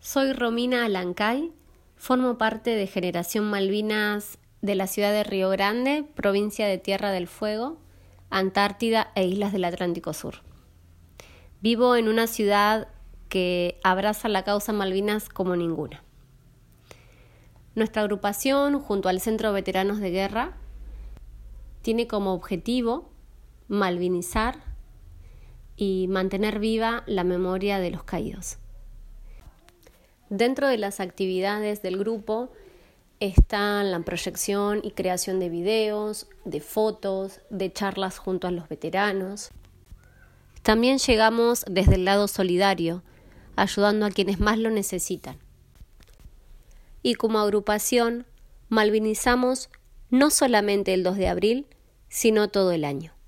Soy Romina Alancay, formo parte de Generación Malvinas de la ciudad de Río Grande, provincia de Tierra del Fuego, Antártida e Islas del Atlántico Sur. Vivo en una ciudad que abraza la causa Malvinas como ninguna. Nuestra agrupación, junto al Centro de Veteranos de Guerra, tiene como objetivo malvinizar y mantener viva la memoria de los caídos. Dentro de las actividades del grupo están la proyección y creación de videos, de fotos, de charlas junto a los veteranos. También llegamos desde el lado solidario, ayudando a quienes más lo necesitan. Y como agrupación, malvinizamos no solamente el 2 de abril, sino todo el año.